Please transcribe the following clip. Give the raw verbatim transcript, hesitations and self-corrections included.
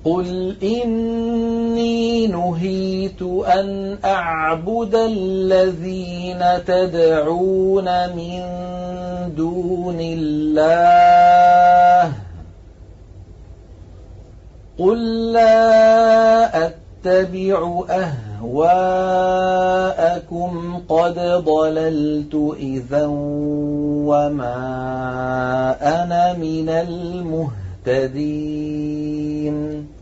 قُلْ إِنِّي نُهِيتُ أَنْ أَعْبُدَ الَّذِينَ تَدْعُونَ مِن دُونِ اللَّهِ قُل لَّا أَتَّبِعُ أَهْوَاءَكُمْ قَدْ ضَلَلْتُ إِذًا وَمَا أَنَا مِنَ الْمُهْتَدِينَ